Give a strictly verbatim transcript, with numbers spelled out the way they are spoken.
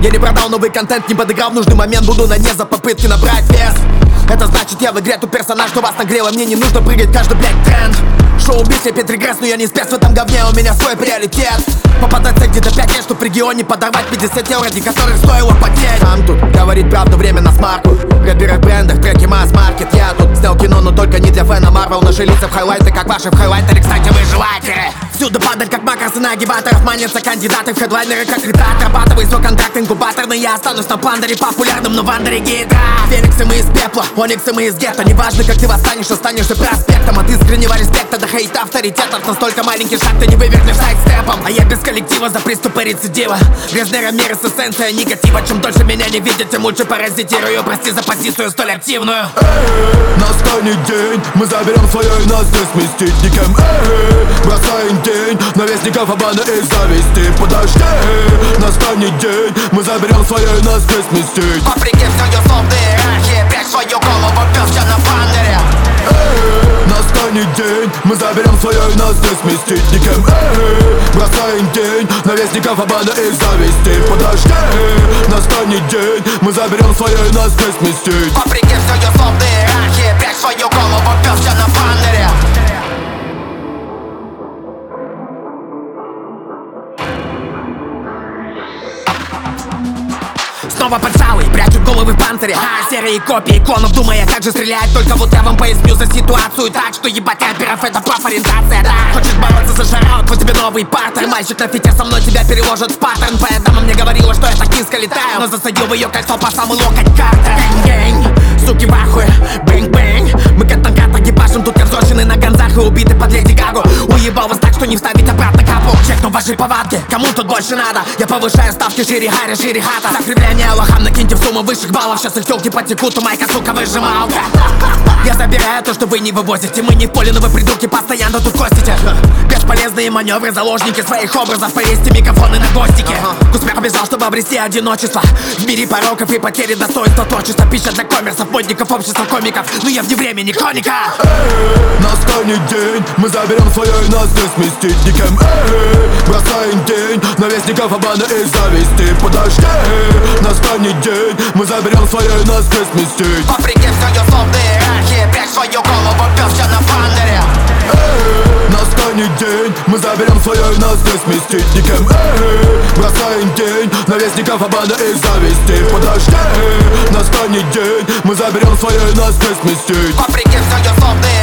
Я не продал новый контент, не подыграл в нужный момент. Буду на дне за попытки набрать вес. Это значит, я в игре тот персонаж, что вас нагрело. Мне не нужно прыгать каждый, блядь, тренд. Шоу-биз, я Петригресс, но я не спец в этом говне. У меня свой приоритет. Попадать где-то пять лет, чтоб в регионе подорвать пятьдесят евро, ради которых стоило потеть. Там тут говорит правду, время на смарку. Рэперы в брендах, треки масс-маркет. Я тут снял кино, но только не для фэна Марвел. Наши лица в хайлайты, как ваши в хайлайтере. Кстати, вы желаете всюду падать, как макросы на агибаторов. Манятся кандидаты в хедлайнеры, как ребята. Отрабатывай свой контракт инкубаторный. Я останусь на пандере популярным, но в андере гидра. Фениксы мы из пепла, ониксы мы из гетто. Неважно, как ты восстанешь, останешься проспектом. От искреннего респекта до хейта авторитетов. Настолько маленький шаг, ты не вывернешь сайдстепом. А я без коллектива за приступы рецидива. Грязный рамир с эссенцией негатива. Чем дольше меня не видят, тем лучше паразитирую. Прости за позицию столь активную. Эй, настанет день, мы заберем свое и нас не сместить никем. Эй, бросаем тень на вестников обмана и зависти. Подожди, настанет день, мы заберем свое и нас не сместить. Вопреки всей условной иерархии, прячь свою голову, пёс, я на пандере. Эй, настанет день, мы заберем свое и нас не сместить никем. Эй, бросаем тень на вестников обмана и зависти. Подожди, настанет день, мы заберем свое и нас не сместить. Вопреки всей условной иерархии, прячь свою голову, пёс, я на пандере. Снова поджалый, прячут головы в панцире. А, серии копии клонов, думая, как же стрелять. Только вот я вам поясню за ситуацию так, что ебать рэперов это профориентация, да. Хочешь бороться за шараут, вот тебе новый партер. Мальчик на фите со мной тебя переложит в паттерн. Твоя дама мне говорила, что я так низко летаю, но засадил в ее кольцо по самый локоть Картер. Гэнг, суки в ахуе, бэнг-бэнг. Мы как танката ебашим, тут конзорщины на ганзах и убиты под Леди Гагу. Уебал вас так, что не вставить обратно капу. Чекну ваши повадки, кому тут больше надо. Я повышаю ставки, шире харя, шире хата. Закривление лохам накиньте в сумму высших баллов. Сейчас их тёлки потекут, у майка, сука, выжималка. Я забираю то, что вы не вывозите. Мы не в поле, но вы придурки постоянно тут костите. Бесполезные маневры, заложники своих образов. Повесьте микрофоны на гостике. Успех побежал, чтобы обрести одиночество. В мире пороков и потери достоинства. Творчество, пища для коммерсов, модников, общества комиков. Но я вне времени, хроника. Эй, настанет день, мы заберем свое и нас не сместить никем. Эй, бросаем тень на вестников обмана и зависти. Подожди, настанет день, мы заберем свое и нас не сместить. Вопреки всей условной иерархии, прячь свою голову, пёс, я на пандере. Эй, настанет день, мы заберем свое и нас не сместить никем. Эй, бросаем тень на вестников обмана и зависти. Подожди, настанет день, мы заберем свое и нас не сместить. Вопреки всей условной